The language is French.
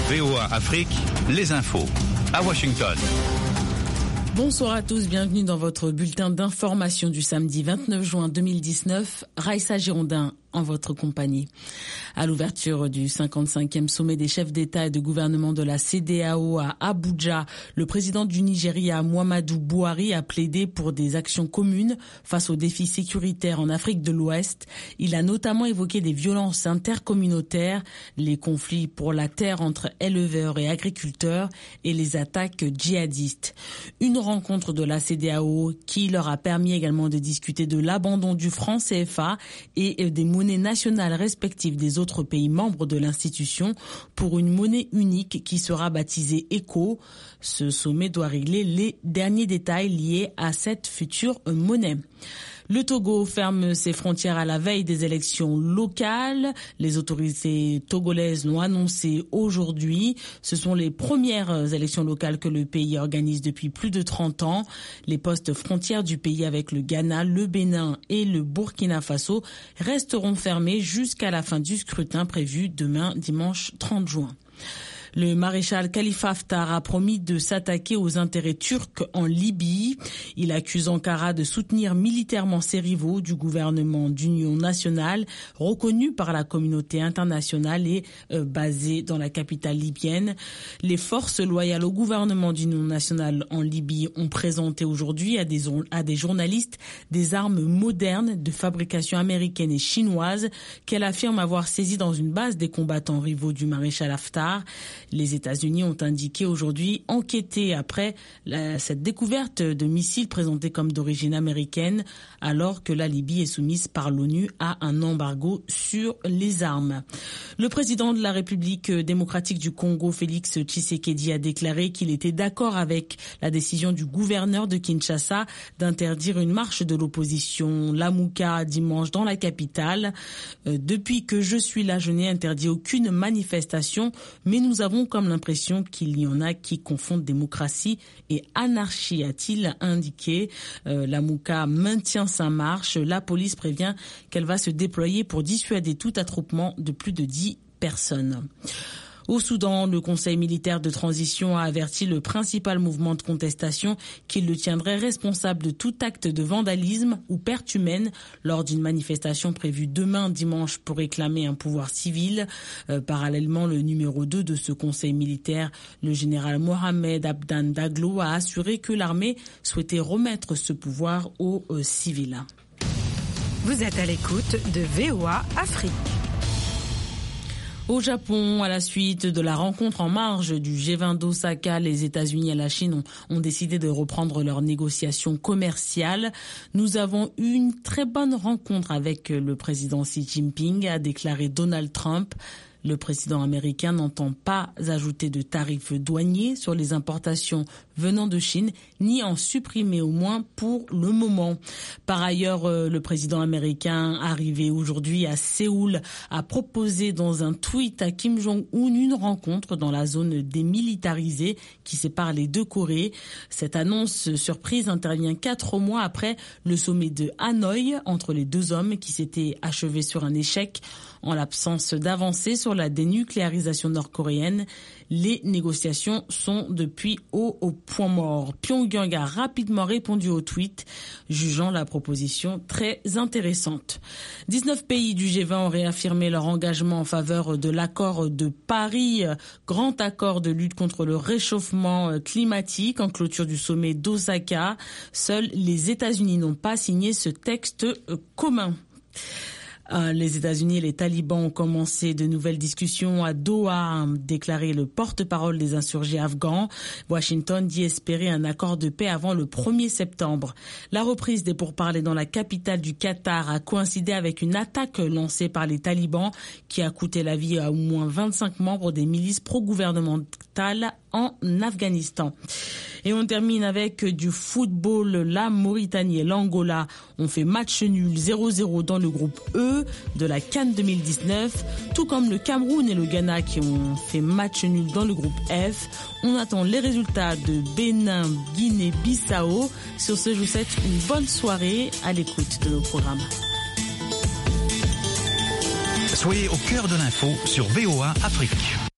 VOA Afrique, les infos. À Washington. Bonsoir à tous, bienvenue dans votre bulletin d'information du samedi 29 juin 2019. Raïssa Girondin en votre compagnie. À l'ouverture du 55e sommet des chefs d'État et de gouvernement de la CEDEAO à Abuja, le président du Nigeria, Muhammadu Buhari, a plaidé pour des actions communes face aux défis sécuritaires en Afrique de l'Ouest. Il a notamment évoqué des violences intercommunautaires, les conflits pour la terre entre éleveurs et agriculteurs et les attaques djihadistes. Une rencontre de la CEDEAO qui leur a permis également de discuter de l'abandon du franc CFA et des monnaies nationales respectives des autres pays membres de l'institution pour une monnaie unique qui sera baptisée ECO. Ce sommet doit régler les derniers détails liés à cette future monnaie. Le Togo ferme ses frontières à la veille des élections locales. Les autorités togolaises l'ont annoncé aujourd'hui. Ce sont les premières élections locales que le pays organise depuis plus de 30 ans. Les postes frontières du pays avec le Ghana, le Bénin et le Burkina Faso resteront fermés jusqu'à la fin du scrutin prévu demain, dimanche 30 juin. Le maréchal Khalifa Haftar a promis de s'attaquer aux intérêts turcs en Libye. Il accuse Ankara de soutenir militairement ses rivaux du gouvernement d'union nationale, reconnu par la communauté internationale et basé dans la capitale libyenne. Les forces loyales au gouvernement d'union nationale en Libye ont présenté aujourd'hui à des journalistes des armes modernes de fabrication américaine et chinoise qu'elle affirme avoir saisies dans une base des combattants rivaux du maréchal Haftar. Les États-Unis ont indiqué aujourd'hui enquêter après cette découverte de missiles présentés comme d'origine américaine, alors que la Libye est soumise par l'ONU à un embargo sur les armes. Le président de la République démocratique du Congo, Félix Tshisekedi, a déclaré qu'il était d'accord avec la décision du gouverneur de Kinshasa d'interdire une marche de l'opposition Lamuka dimanche dans la capitale. Depuis que je suis là, je n'ai interdit aucune manifestation, mais nous avons comme l'impression qu'il y en a qui confondent démocratie et anarchie, a-t-il indiqué. Lamuka maintient sa marche. La police prévient qu'elle va se déployer pour dissuader tout attroupement de plus de 10 personnes. Au Soudan, le Conseil militaire de transition a averti le principal mouvement de contestation qu'il le tiendrait responsable de tout acte de vandalisme ou perte humaine lors d'une manifestation prévue demain dimanche pour réclamer un pouvoir civil. Parallèlement, le numéro 2 de ce Conseil militaire, le général Mohamed Abdan Daglo, a assuré que l'armée souhaitait remettre ce pouvoir aux civils. Vous êtes à l'écoute de VOA Afrique. Au Japon, à la suite de la rencontre en marge du G20 d'Osaka, les États-Unis et la Chine ont décidé de reprendre leurs négociations commerciales. Nous avons eu une très bonne rencontre avec le président Xi Jinping, a déclaré Donald Trump. Le président américain n'entend pas ajouter de tarifs douaniers sur les importations venant de Chine, ni en supprimer au moins pour le moment. Par ailleurs, le président américain arrivé aujourd'hui à Séoul a proposé dans un tweet à Kim Jong-un une rencontre dans la zone démilitarisée qui sépare les deux Corées. Cette annonce surprise intervient 4 mois après le sommet de Hanoï entre les deux hommes qui s'était achevé sur un échec. En l'absence d'avancée sur la dénucléarisation nord-coréenne, les négociations sont depuis au point mort. Pyongyang a rapidement répondu au tweet, jugeant la proposition très intéressante. 19 pays du G20 ont réaffirmé leur engagement en faveur de l'accord de Paris, grand accord de lutte contre le réchauffement climatique en clôture du sommet d'Osaka. Seuls les États-Unis n'ont pas signé ce texte commun. Les États-Unis et les talibans ont commencé de nouvelles discussions à Doha, a déclaré le porte-parole des insurgés afghans. Washington dit espérer un accord de paix avant le 1er septembre. La reprise des pourparlers dans la capitale du Qatar a coïncidé avec une attaque lancée par les talibans qui a coûté la vie à au moins 25 membres des milices pro-gouvernementales en Afghanistan. Et on termine avec du football. La Mauritanie et l'Angola ont fait match nul 0-0 dans le groupe E de la CAN 2019, tout comme le Cameroun et le Ghana qui ont fait match nul dans le groupe F. On attend les résultats de Bénin, Guinée, Bissau. Sur ce, je vous souhaite une bonne soirée à l'écoute de nos programmes. Soyez au cœur de l'info sur VOA Afrique.